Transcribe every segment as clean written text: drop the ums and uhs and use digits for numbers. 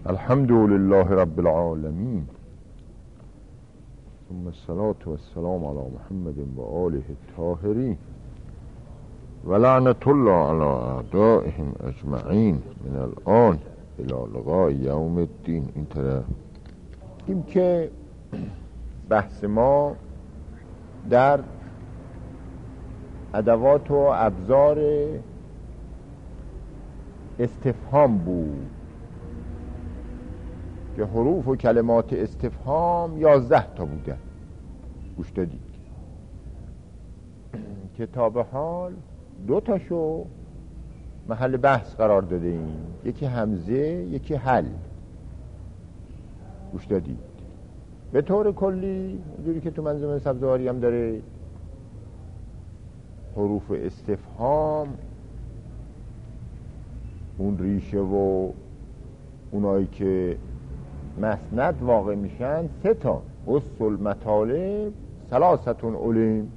الحمد لله رب العالمين ثم الصلاة والسلام على محمد و آله الطاهرين و لعنة الله على اعدائهم اجمعین من الان الى لقاء یوم الدین. این طرف این که بحث ما در ادوات و ابزار استفهام بود که حروف و کلمات استفهام 11 تا بودن. گوش دادید کتاب حال 2 تاشو محل بحث قرار داده ایم، یکی همزه یکی حل. گوش دادید به طور کلی جوری که تو منظومه سبزواری هم داره حروف استفهام اون ریشه و اونایی که مسند واقع میشن 3 تا اصل مطالب 3 علم.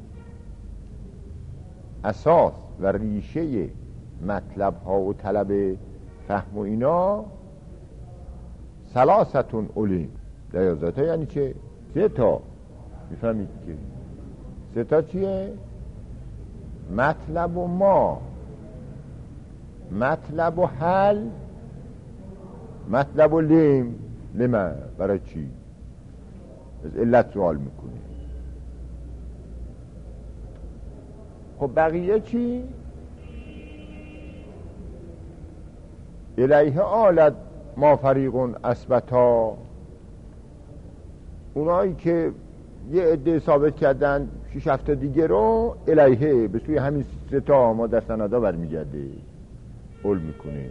اساس و ریشه مطلب ها و طلب فهم و اینا 3 علم. 11 تا یعنی چه؟ 3 تا. میفهمید که 3 تا چیه؟ مطلب و ما، مطلب و حل، مطلب و لم. لما برای چی؟ از علت سوال میکنه. خب بقیه چی؟ الیه آلت ما فریقون اثبتا. اونایی که یه عده ثابت کردن 6 هفته دیگه رو الیه به سوی همین 3 تا ما در سندا برمیگرده قول میکنه.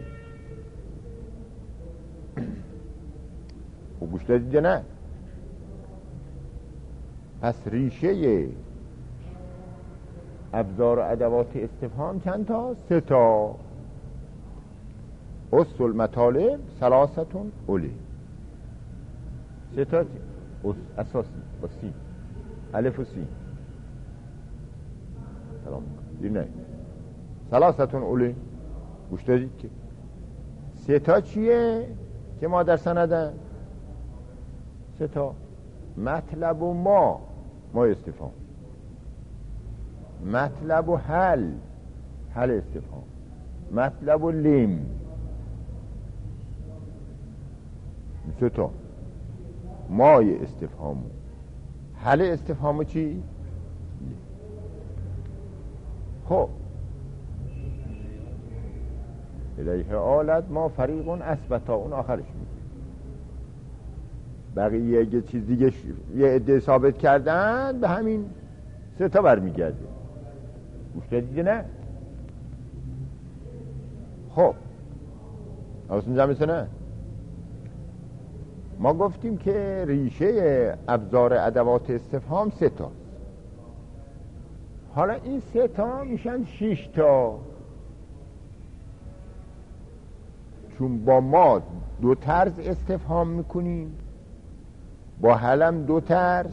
خب گوش دادید نه؟ پس ریشه ابزار و ادوات استفهام چند تا؟ 3 تا. اصل مطالب 3 علم. 3 تا اساسی با سی، الف و سی. سلام دیر نه 3 علم. گوش دادید که 3 تا چیه که ما در سندن؟ 3 تا مطلب و ما استفهام، مطلب و حل استفهام، مطلب و لم. 3 تا مای استفهام، حل استفهام چی؟ خب الیه آلت ما فریقون اثبتا، اون آخرش میگه. بقیه یه چیز دیگه یه عده ثابت کردن به همین 3 تا برمیگرده. گوش دادید نه؟ خب حواستون جمعه نه؟ ما گفتیم که ریشه ابزار ادوات استفهام 3 تا. حالا این 3 تا میشن 6 تا، چون با ما 2 طرز استفهام میکنیم، با حلم 2 طرز،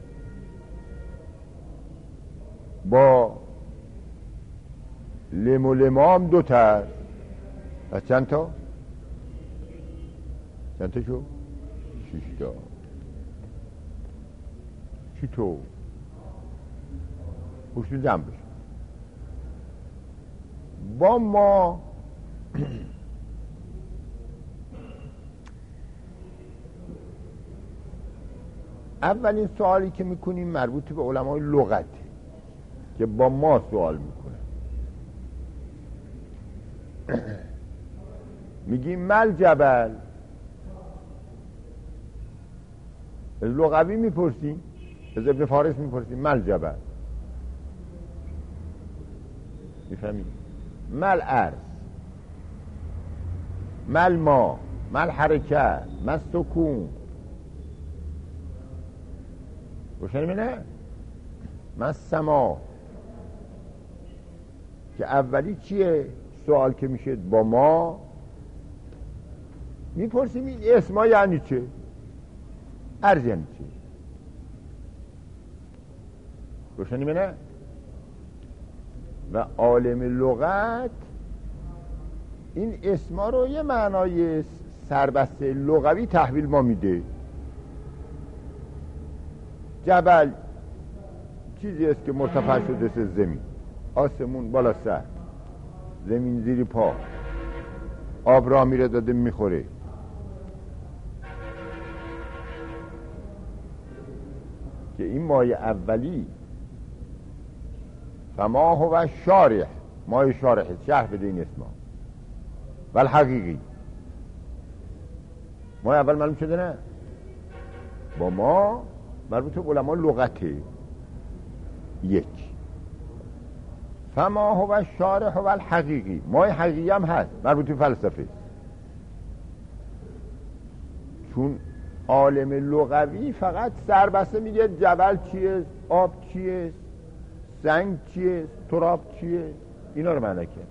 با لم و لمام 2 طرز. از چند تا؟ چند تا شو؟ 6 تا. چی تو؟ خوشتون جمع بشه. با ما اولین سوالی که میکنیم مربوط به علمای لغته که با ما سوال میکنه. میگیم مل جبل. از لغوی میپرسیم، از ابن فارس میپرسیم مل جبل. میفهمید؟ مل ارض، مل ما، مل حرکت، مل سکون. روشن نه؟ من سما که اولی چیه؟ سوال که میشه با ما میپرسیم این اسما یعنی چه؟ عرض یعنی چه؟ روشن نه؟ و عالم لغت این اسما رو یه معنای سربسته لغوی تحویل ما میده. جبل چیزی است که مرتفع شده از زمین، آسمون بالا سر، زمین زیر پا، آب را میره داده میخوره. که این مایه اولی فما هو شارح، مایه شارح، شرح بده این اسما، ولی حقیقی مایه اول معلوم شده نه، با ما مربوط به علما لغته. یک فما هو شارح و الحقیقی، مایه حقیقی هم هست مربوط به فلسفه، چون عالم لغوی فقط سربسته میگه جبل چیه، آب چیه، سنگ چیه، تراب چیه، اینا رو معنی کرد.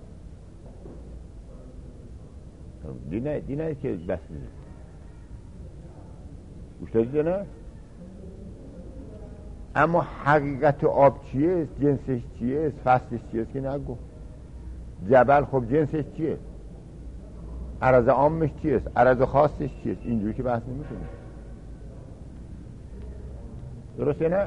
دینه که بس میده گوشتازی نه. اما حقیقت آب چیه، جنسش چیه، فصلش چیه که نگو. جبل خب جنسش چیه، عرض عامش چیه، عرض خاصش چیه، اینجوری که بحث نمی کنه. درسته نه؟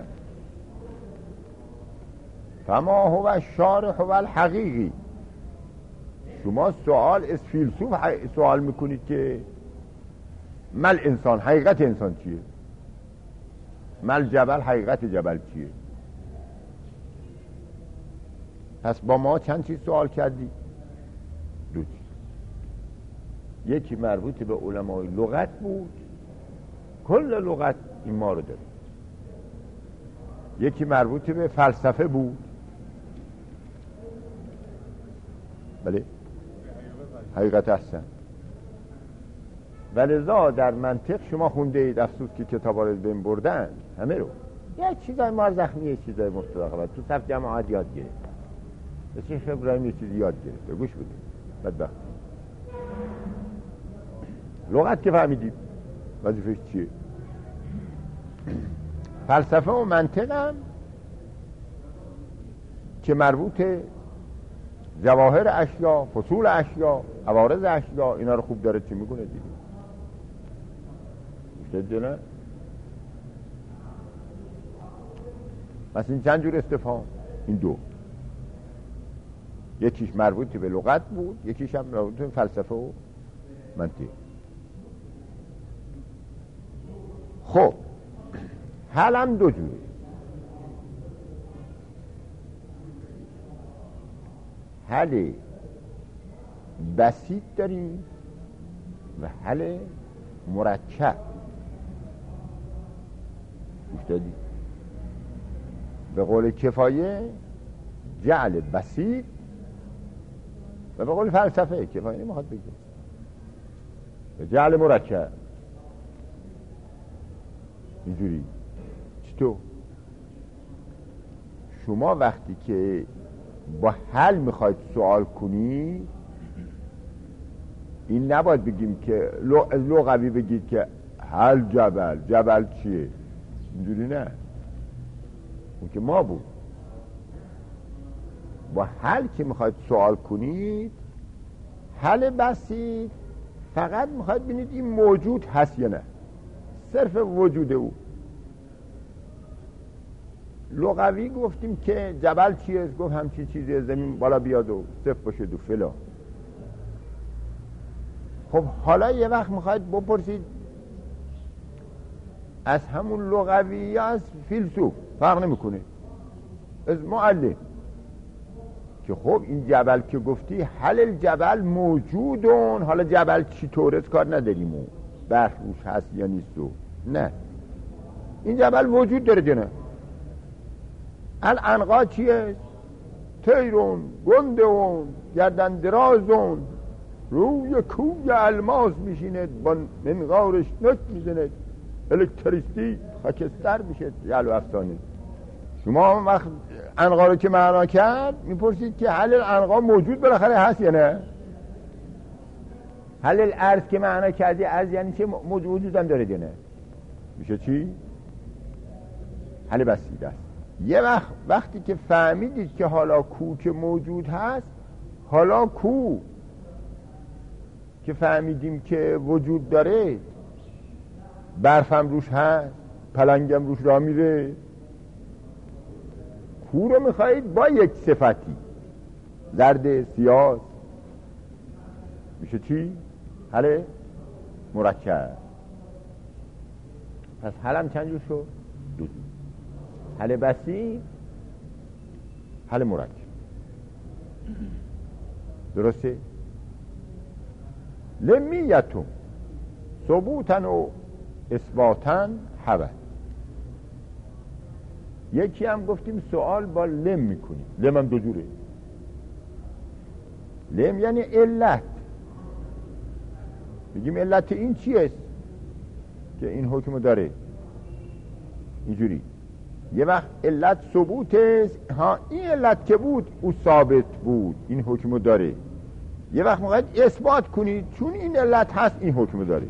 فما هو شارح و الحقیقی. شما سوال از فیلسوف سوال میکنید که مل انسان، حقیقت انسان چیه، مل جبل، حقیقت جبل چیه. پس با ما چند چیز سوال کردی؟ دو چیز. یکی مربوط به علمای لغت بود، کل لغت این ما رو داره. یکی مربوط به فلسفه بود، بله حقیقت هستن. ولذا در منطق شما خونده اید، افسوس که کتابا رو بین بردن همه رو، یه چیزای مارزخمی، یه چیزای مستداخلات تو صف جماعت یاد گرفت. شیخ ابراهیم یه چیزی یاد گرفت، گوش بدید بدبخت. لغت که فهمیدید وظیفش چیه. فلسفه و منطق هم که مربوط ظواهر اشیا، فصول اشیا، عوارض اشیا، اینا رو خوب داره چی میکنه دیگه. نه؟ پس این چند جور استفهام؟ این دو، یکیش مربوط به لغت بود، یکیش هم مربوط به فلسفه و منطق. خب حل هم دو جوره. حل بسیط داریم و حل مرکب. گوش دادی؟ به قول کفایه جعل بسیط و به قول فلسفه کفایه نمیخواد بگه به جعل مرکب. اینجوری چطور؟ شما وقتی که با حل میخواید سوال کنی، این نباید بگیم که لغوی بگید که حل جبل، جبل چیه، اینجوری نه، اون که ما بود. با حل که میخواید سوال کنید، حل بسیط فقط میخواید ببینید این موجود هست یا نه، صرف وجود او. لغوی گفتیم که جبل چیه، گفت همچی چیزی، زمین بالا بیاد و صفر باشه و فلا. خب حالا یه وقت میخواید بپرسید از همون لغوی یا از فیلسوف، فرق نمیکنه، از معلم، که خب این جبل که گفتی حل الجبل موجودون، حالا جبل چی طور از کار نداریم و برف روش هست یا نیست و نه، این جبل وجود داره یا نه. العنقا چیه؟ تیرون، گندون، گردن درازون، روی کوی الماس میشیند، با منقارش نک میزند، الکتریستی خاکستر میشه. یلو افسانه. شما وقت عنقا رو که معنا کرد میپرسید که حل العنقا موجود بالاخره هست یا نه. حل الارض که معنا کردی از یعنی چه موجود هم داره یا نه، میشه چی؟ حل بسیط است. یه وقتی که فهمیدید که حالا کو که موجود هست، حالا کو که فهمیدیم که وجود داره، برفم روش هست، پلنگم روش راه میره، کو رو میخواهید با یک صفتی زرد سیاه میشه چی؟ حل مرکب. پس حلم چند جور شد؟ دو جور. حل بسیط، حل مرکب. درسته؟ لمیتون ثبوتن و اثباتن حبه. یکی هم گفتیم سوال با لم میکنیم. لم هم دو جوره. لم یعنی علت. بگیم علت این چیه که این حکم داره؟ اینجوری یه وقت علت ثبوت است، ها این علت که بود او ثابت بود، این حکم داره. یه وقت موقعید اثبات کنید چون این علت هست این حکم داره.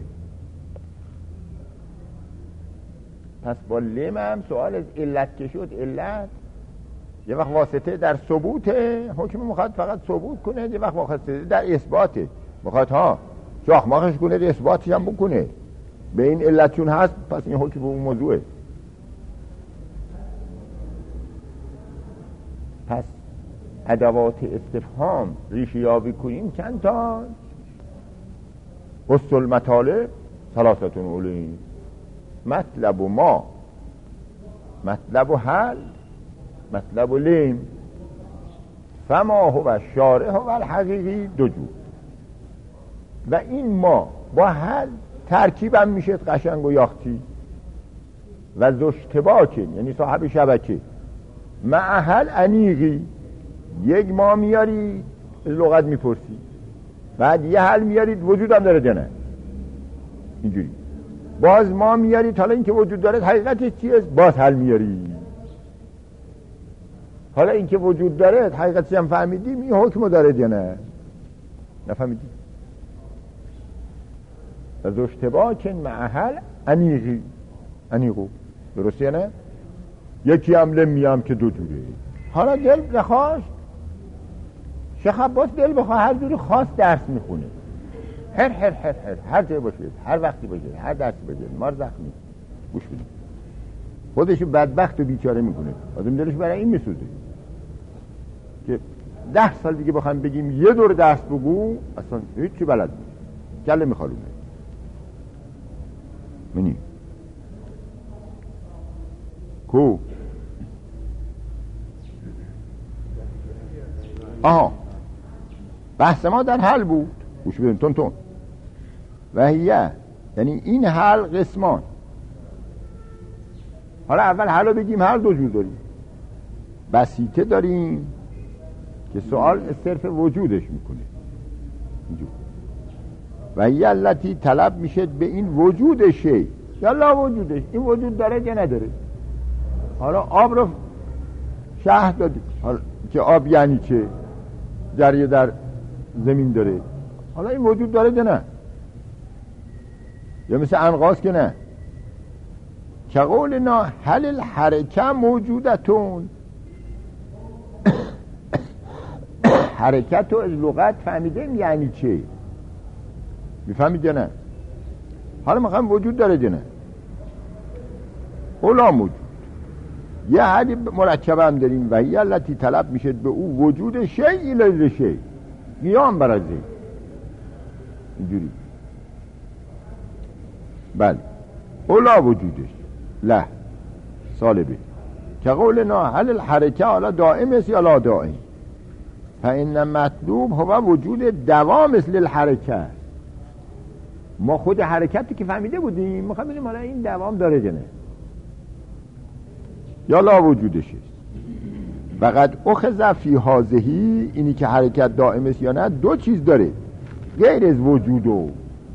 پس با لم هم سوال از علت که شد، علت یه وقت واسطه در ثبوت حکم مخاطب فقط ثبوت کنه، یه وقت واسطه در اثباته مخاطب ها شاخماخش کنه اثباتش هم بکنه به این علت چون هست، پس این حکم به اون موضوعه. پس ادوات استفهام ریشه یابی کنیم چند تا؟ اصل المطالب ثلاثتون اولین، مطلب و ما، مطلب و حل، مطلب و لم. فما هو شارع و الحقیقی دو جور. و این ما با حل ترکیب هم میشه قشنگ و یاختی. و زشتباکه یعنی صاحب شبکه، مع حل انیقی، یک ما میاری لغت میپرسی، بعد یه حل میارید وجود هم داره نه اینجوری، باز ما میارید حالا اینکه وجود داره حقیقتش چیه، باز حل میاری، حالا اینکه وجود داره حقیقتش هم فهمیدیم این حکم داره نه نفهمیدیم. از اشتباک مع حل انیقو. درسته نه؟ یکی هم لمیام که دو جوره. حالا دل بخواست شیخ عباس دل بخواه هر جوری خاص درس میخونه، هر جای باشه، هر وقتی باشه، هر درسی باشه، مار زخمی گوش بدیم. خودشو بدبخت و بیچاره میکنه، آدم دلش برای این میسوزه که 10 سال دیگه بخوایم بگیم یه دور درس بگو اصلا هیچی بلد نیست، گله میخوالونه منی کو. آها بحث ما در حل بود، گوش بدیم تون تون. وحیه یعنی این حل قسمان. حالا اول حل رو بگیم. حل دو جور داریم، بسیطه داریم که سوال صرف وجودش میکنه اینجور، وحیه التی طلب میشه به این وجود شی، یالا وجودش، این وجود داره یا نداره. حالا آب رو شهر دادیم، حالا که آب یعنی چه، جریه در زمین داره، حالا این وجود داره یا نه، یا مثل انقاص که نه. که قولنا هل الحرکه موجودتون حرکت رو از لغت فهمیدیم یعنی چه، میفهمید یا نه؟ حالا میخوایم وجود داره یا نه. اولا موجود یه حدی مرکب هم داریم و هی التی طلب میشه به او وجود شیء الی شیء، قیام بر از اینجوری. بله اولا وجودش له سالبه. که قولنا هل الحرکه حالا دائم است یا لا دائم، فإن مطلوب هو وجود دوام مثل الحرکه. ما خود حرکتی که فهمیده بودیم میخوایم ببینیم حالا این دوام داره یا نه، یا لا وجودش است. فقط اخذ فی هذه، اینی که حرکت دائم است یا نه دو چیز داره غیر از وجود و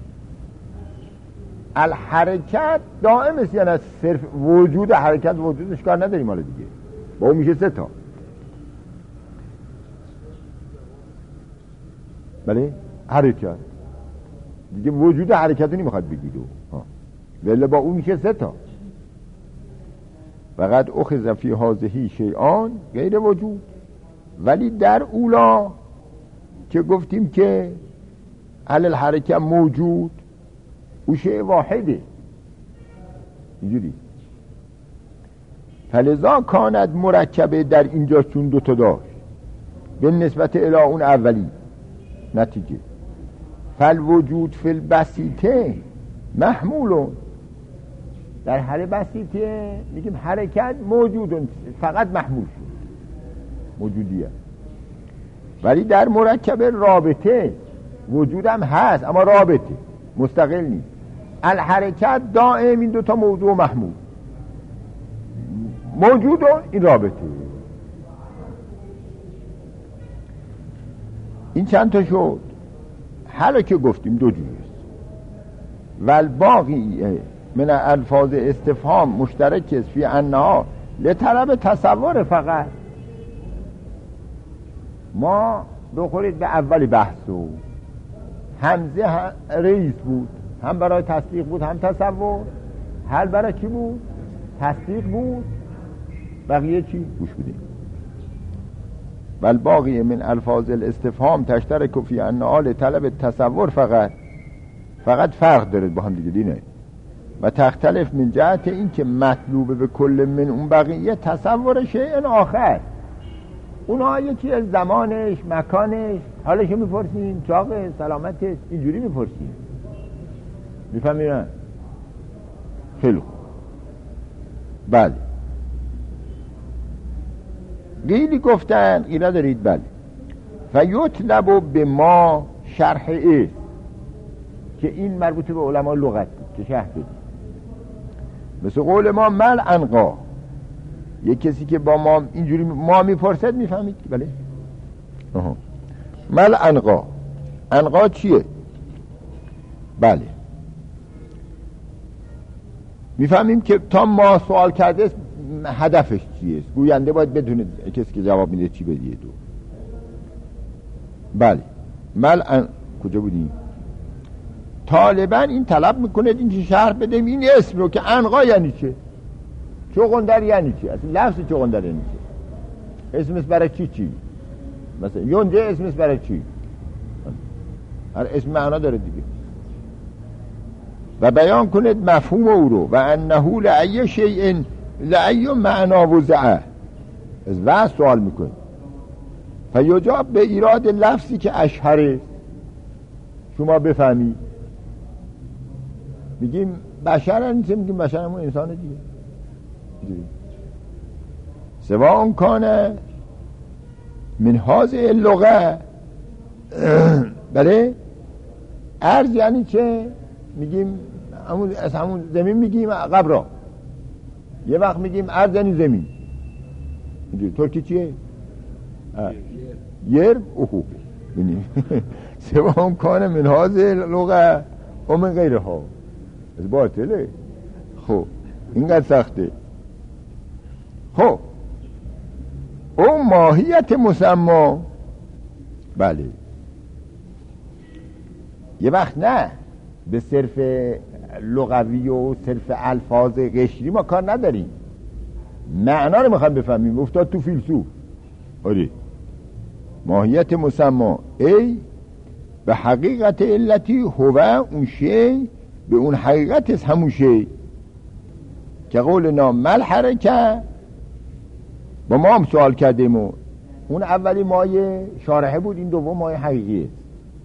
الحرکت دائم است یا نه، صرف وجود حرکت وجودش کار نداریم حالا دیگه، با اون میشه 3 تا. بله حرکت دیگه وجود حرکت نمیخواد بگید ولی با اون میشه 3 تا. فقط اخذ فی هذه شیئان غیر وجود، ولی در اولا که گفتیم که حل الحرکه موجود او شیء واحده اینجوری. فلذا کاند مرکبه در اینجا چون دوتا داشت به نسبت الی اون اولی نتیجه فالوجود فی البسیطه محمولون در حل بسیطه میگیم حرکت موجودون فقط محمول شد موجودیه. ولی در مرکب رابطه وجودم هست اما رابطه مستقل نیست. الحرکت دائم این دوتا موضوع محمول موجود و این رابطه. این چند تا شد. حالا که گفتیم دو جوری است. والباقی من الفاظ استفهام مشترک است فی انها لطلب تصور فقط. ما بخورید به اولی بحثو همزه رئیس بود، هم برای تصدیق بود هم تصور. حل برای کی بود؟ تصدیق بود. بقیه چی؟ گوش بدیم. والباقی من الفاظ الاستفهام تشترک فی انها لطلب تصور فقط فرق داره با هم دیگه دینه و تختلف من جهت این که مطلوب به کل من اون بقیه تصور شیء آخر. اونها یکی از زمانش مکانش حالشو میپرسیم چاقه سلامتش اینجوری میپرسیم میفهمیدن؟ خیلی خوب. بله قیلی گفتن قیله دارید بله فیطلب به ما شرح است که این مربوط به علما لغت بود که شرح بدید. مثل قول ما مل انقا یک کسی که با ما اینجوری ما میپرسد میفهمید بله مل انقا چیه؟ بله میفهمیم که تا ما سوال کرده هدفش چیه. گوینده باید بدونه کسی که جواب میده چی بدیه دو. بله کجا بودیم؟ طالبا این طلب میکنه این چه شرح بدیم این اسم رو که انقا یعنی چه؟ چغندر یعنی چی؟ اصلا لفظ چغندر یعنی چی؟ اسمش برای چی؟ مثلا یونجه اسمش برای چی؟ هر اسم معنا داره دیگه. و بیان کند مفهوم او رو و انه لأی شیء لأی معنا وضعه از واسه سوال میکنه فیجاب به ایراد لفظی که اشهره شما بفهمی. میگیم بشر نیست میگیم بشر همون انسانه دیگه. سواء کان من هذه اللغه بله ارض یعنی چه؟ میگیم از همون زمین میگیم قبرا. یه وقت میگیم ارض یعنی زمین. اینجوری ترکی چیه؟ یر اوهو بینیم سواء کان من هذه اللغه و من غیرها از باطله. خب اینقدر سخته. خب اون ماهیت مسما بله یه وقت نه به صرف لغوی و صرف الفاظ قشری ما کار نداریم معنا رو میخوایم بفهمیم. افتاد تو فیلسوف. آره ماهیت مسما ای به حقیقت علتی هو اون شی به اون حقیقت است همون شی که قولنا مل حرکه با ما هم سوال کردیم و اون اولی مایه شارحه بود این دوم مایه حقیقی است.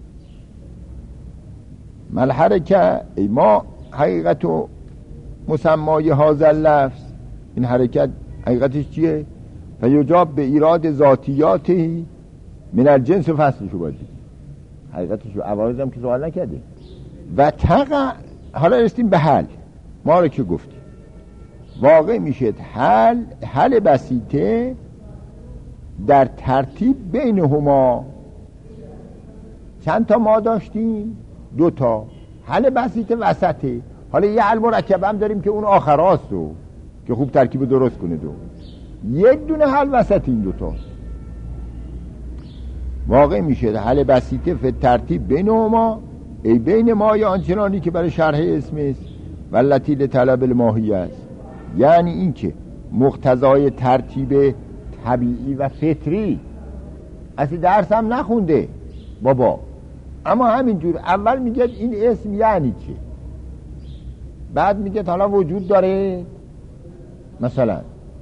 مل حرکه ای ما حقیقت و مسمای هذا اللفظ این حرکت حقیقتش چیه؟ فیجاب به ایراد ذاتیاتی من الجنس و فصلشو باید حقیقتشو عوارض هم که سوال نکرده. و حالا رسیدیم به حل. ما رو که گفتیم واقع میشه حل بسیطه در ترتیب بینهما. چند تا ما داشتیم؟ 2 تا. حل بسیطه وسطه. حالا یه حل مرکب هم داریم که اون آخراست که خوب ترکیب درست کنه. یک دونه حل وسط این 2 تا واقع میشه حل بسیطه فی ترتیب بینهما ای بین ما یا آنچنانی که برای شرح اسم است و التی لطلب الماهیه است. یعنی این که مقتضای ترتیب طبیعی و فطری. اصلی درس هم نخونده بابا اما همینجور اول میگه این اسم یعنی چه، بعد میگه حالا وجود داره مثلا،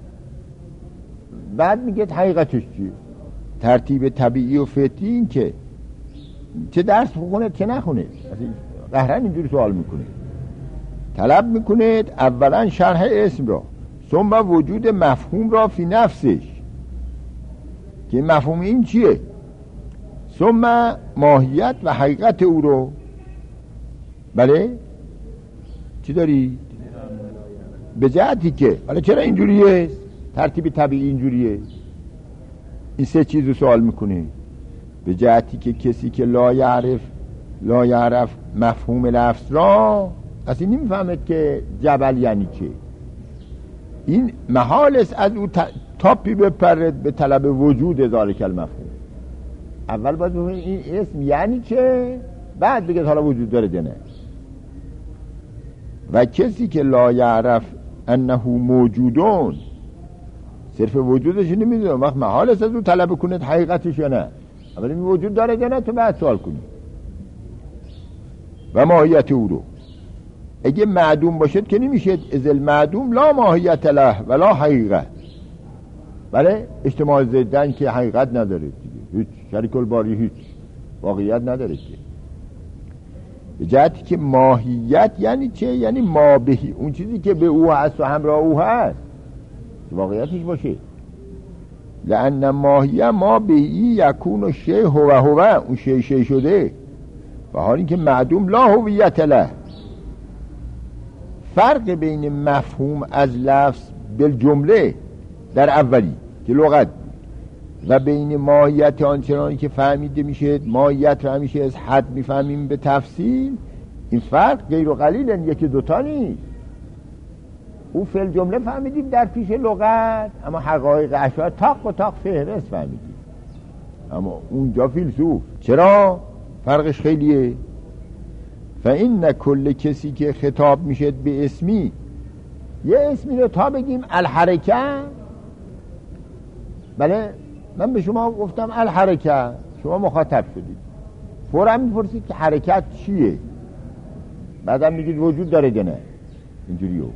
بعد میگه حقیقتش چیه. ترتیب طبیعی و فطری این که چه درس بخونه چه نخونه، قهرن اینجوری سوال میکنه. طلب میکنه اولا شرح اسم را، ثم وجود مفهوم را فی نفسش، که مفهوم این چیه، ثم ماهیت و حقیقت او رو. بله چی داری؟ به جهتی که حالا چرا اینجوریه، ترتیب طبیعی اینجوریه، این سه چیز رو سوال میکنه. به جهتی که کسی که لا یعرف مفهوم لفظ را اصلا نمیفهمه که جبل یعنی چه. این محال است از او تاپی بپرد به طلب وجود ذالک المفهوم. اول باید بفهمید این اسم یعنی چه، بعد بگید حالا وجود داره یا نه. و کسی که لا یعرف انه موجودون، صرف وجودش نمیدونه، وقت محال است از او طلب کنید حقیقتش یا نه. اول این وجود داره یا نه تو بعد سوال کنید. و ماهیت او رو اگه معدوم باشد که نمیشه، از المعدوم لا ماهیت له ولا حقیقت. بله اجتماع ضدن که حقیقت نداره دیگه، هیچ شریک الباری هیچ واقعیت نداره که. به جهتی که ماهیت یعنی چه، یعنی ما بهی، اون چیزی که به او هست و همراه او هست واقعیتش باشه. لأن ماهیه ما بهی یکون شیء هو اون شیء شده، و حال این که معدوم لا هویت له. فرق بین مفهوم از لفظ بالجمله در اولی که لغت و بین ماهیت آنچنانی که فهمیده میشه، ماهیت رو همیشه از حد میفهمیم به تفصیل، این فرق غیر و قلیل، یکی دوتا نیست. او فی الجمله فهمیدیم در پیش لغت، اما حقایق اشیاء تاق و تاق فهرست فهمیدیم، اما اونجا فیلسوف. چرا؟ فرقش خیلیه. فإن کل کسی که خطاب میشه به اسمی، یه اسمی رو تا بگیم الحرکه، بله من به شما گفتم الحرکه، شما مخاطب شدید، فوراً میپرسید که حرکت چیه، بعدم میگید وجود داره یا نه، اینجوریو.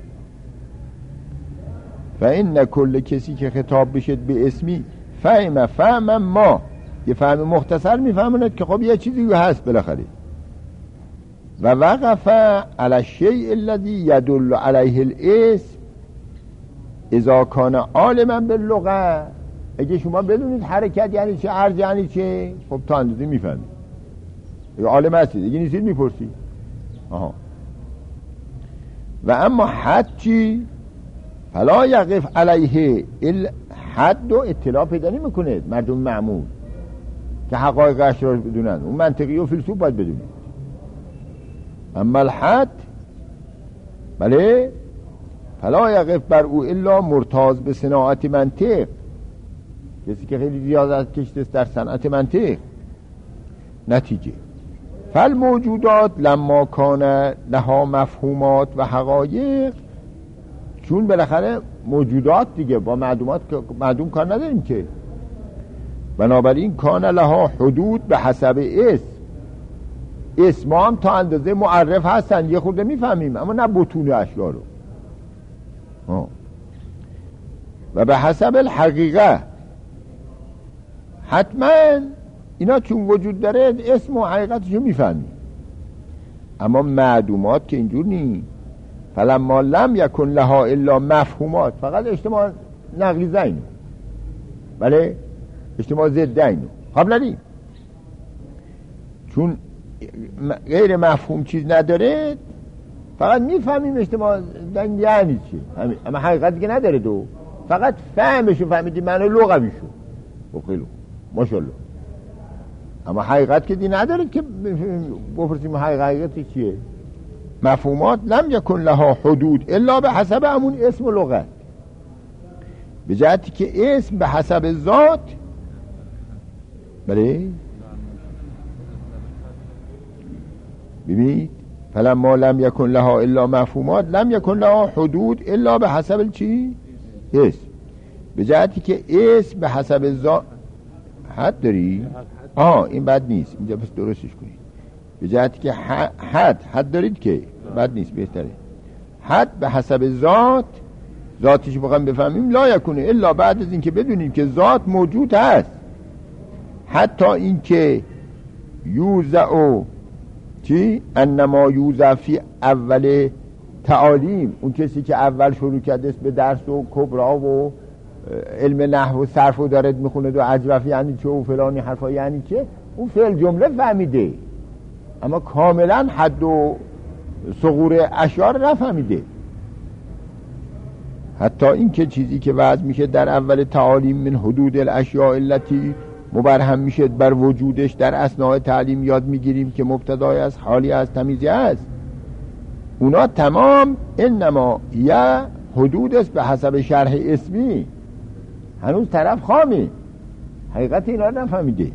فإن کل کسی که خطاب بشه به اسمی فهم ما، یه فهم مختصر میفهموند که خب یه چیزی هست بالاخره. و وقف علی الشیء الذی یدل علیه الاسم اذا کان عالما باللغه. اگه شما بدونید حرکت یعنی چه، عرض یعنی چه، خب تا اندازه میفهمید، اگه عالم هستید، اگه نیستید میپرسید. و اما حد چی؟ فلا یقف علیه حد و اطلاع پیدا نمیکنه مردم معمول که حقایقش را بدونن، اون منطقی و فیلسوف باید بدونید. اما الحد بله فلا یقف بر او الا مرتاض به صناعت منطق، کسی که خیلی زیادت کشته در صنعت منطق. نتیجه فالموجودات لما کان لها مفهومات و حقایق، چون بالاخره موجودات دیگه با معدوم کار نداریم که، بنابراین کان لها حدود به حسب اسم هم تا اندازه معرف هستن، یه خورده میفهمیم اما نه بطون اشیاء رو. و به حسب الحقیقه، حتما اینا چون وجود داره اسم و حقیقتش رو میفهمیم. اما معدومات که اینجور نیست. فلما لم یکن لها الا مفهومات، فقط اجتماع نقلی زینو، بله اجتماع ضد اینو قبل ندیم، چون غیر مفهوم چیز نداره، فقط میفهمیم اجتماع زین یعنی چی، اما حقیقت دیگه نداره، دو فقط فهمشو فهمیدیم، معنی لغویشو بخیلو ماشاءالله، اما حقیقت که دی نداره که بپرسیم حقیقت چیه. مفهومات لم یکن لها حدود الا به حسب همون اسم و لغت، به جهتی که اسم به حسب ذات، بله ببینید فلما لم یکن لها الا مفهومات لم یکن لها حدود الا به حسب چی؟ اسم، به جهتی که اسم به حسب ذات حد داری؟ این بد نیست، اینجا بس درستش کنید. به جهتی که حد دارید که بد نیست، بهتره. حد به حسب ذاتش بخوایم بفهمیم لا یکونه الا بعد از این که بدونیم که ذات موجود هست. حتی این که یوزع چی؟ انما یوزع فی اول تعالیم، اون کسی که اول شروع کرده به درس و کبرا و علم نحو و صرف و دارد میخونه و عجوف یعنی چه و فلانی حرفا یعنی چه، اون فعل جمله فهمیده اما کاملا حد و صغور اشعار نفهمیده. حتی این که چیزی که وضع میشه در اول تعالیم من حدود الاشیاء التي مبرهم میشه بر وجودش در اثناء تعلیم یاد میگیریم که مبتدای از حالی از تمیزی است، اونا تمام انما یا حدود است به حسب شرح اسمی، هنوز طرف خامه حقیقت اینا رو نفهمیده.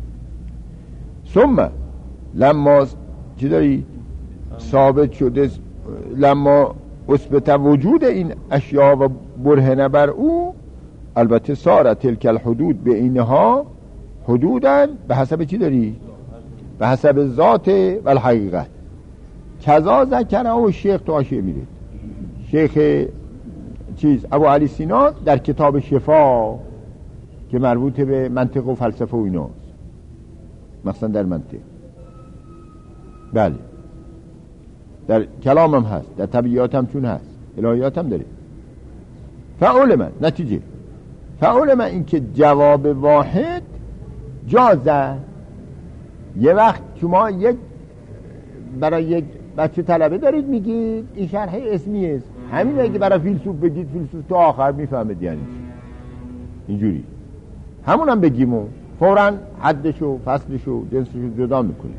ثم لما چی داری ثابت شده، لما اثبت وجود این اشیاء و برهنه بر او، البته سارت تلک الحدود به اینها حدودن به حسب چی داری؟ به حسب ذات و الحقیقت. کذا ذکره و شیخ تو آشیه میره شیخ ابو علی سینا در کتاب شفا که مربوط به منطق و فلسفه و ایناست، مثلا در منطق، بله در کلام هم هست، در طبیعیات هم چون هست، الهیات هم داره. فعلم نتیجه فعلم این که جواب واحد جازه. یه وقت شما برای یک بچه طلبه دارید میگید این شرح اسمی است، همین اگه برای فیلسوف بگید فیلسوف تو آخر میفهمید یعنی اینجوری، همون هم بگیم و فوراً حدشو فصلشو جنسشو جدا میکنیم.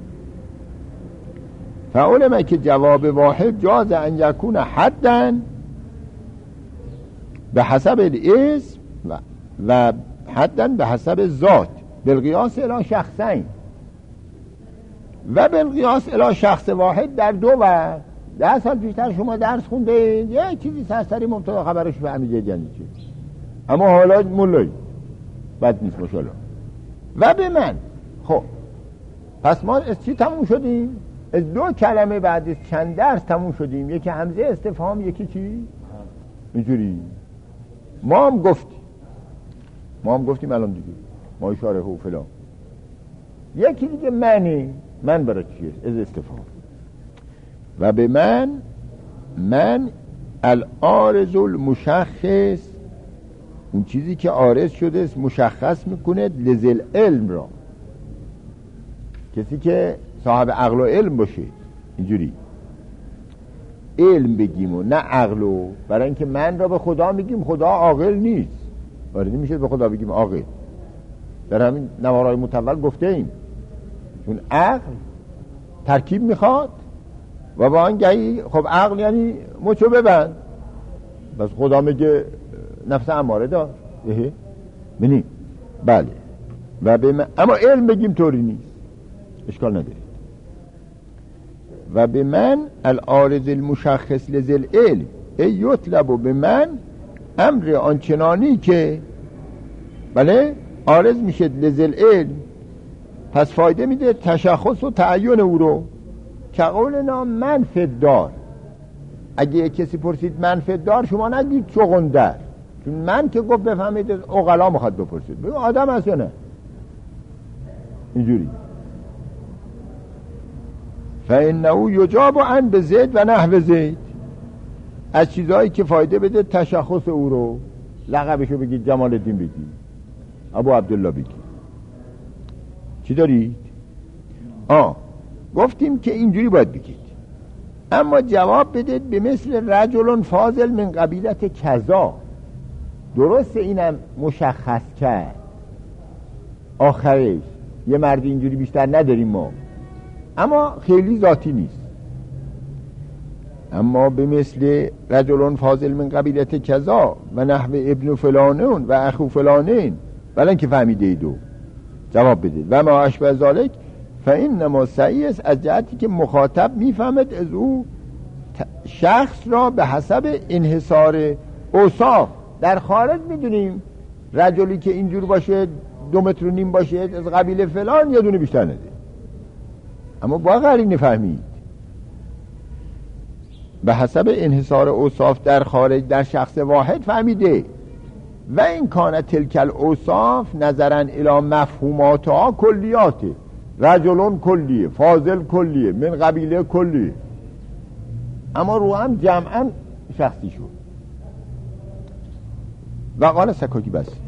فعلمه که جواب واحد جاز ان یکون حداً به حسب الاسم و حداً به حسب ذات بالقیاس الی شخصین و بالقیاس الی شخص واحد در دو و 10 سال پیشتر شما درس خونده یه چیزی سرسری مبتدا خبرش فهمیدید یعنی چی، اما حالا مولای بد نیست ماشاءالله. و به من خب پس ما از چی تموم شدیم؟ از 2 کلمه بعد از چند درس تموم شدیم، یکی همزه استفهام یکی چی؟ اینجوری ما هم گفتیم الان دیگه ما اشاره و فلان. یکی دیگه من برای چیه؟ از استفهام. و به من العارض المشخص، اون چیزی که عارض شده است مشخص میکنه لذل علم را، کسی که صاحب عقل و علم باشه. اینجوری علم بگیم و نه عقلو، برای اینکه من را به خدا میگیم خدا عاقل نیست، وارد میشه به خدا بگیم عاقل. در همین نوارای متول گفته ایم چون عقل ترکیب میخواد و با آنگهی خب عقل یعنی مچو ببند، بس خدا میگه نفس اماره دار بینی بله. و اما علم بگیم طوری نیست، اشکال نداره. و به من العارض المشخص لذل علم ای یطلب به من امر آنچنانی که بله عارض میشه لذل علم، پس فایده میده تشخص و تعین او رو. که قولنا منفد دار، اگه کسی پرسید منفد دار شما نگید چغندر، چون من که گفت بفهمید عقلا میخواد بپرسید بگو آدم هست یا نه، اینجوری. فإنه یجاب عن بزید و نحو زید، از چیزهایی که فایده بده تشخص او رو، لقبشو بگید جمال الدین بگید، ابو عبدالله بگید. چی دارید؟ گفتیم که اینجوری باید بگید، اما جواب بدید به مثل رجل فاضل من قبیلت کذا. درسته اینم مشخص کرد آخرش یه مرد اینجوری بیشتر نداریم ما، اما خیلی ذاتی نیست. اما به مثل رجل فاضل من قبیلت کذا و نحو ابن فلانون و اخو فلانین، بلن که فهمیده ایدو جواب بدید. و ما اشبه ذالک فإنما سعی است از جهتی که مخاطب میفهمد از او شخص را به حسب انحصار اوصاف. در خارج میدونیم رجلی که اینجور باشه 2.5 متر باشه از قبیله فلان یه دونه بیشتر نده، اما با قرینه فهمید. به حسب انحصار اوصاف در خارج در شخص واحد فهمیده. و این کان تلک الاوصاف نظرا الی مفهوماتها کلیاته، رجلون کلیه، فاضل کلیه، من قبیله کلیه، اما رو هم جمعا شخصی شد. و قال سکاکی بس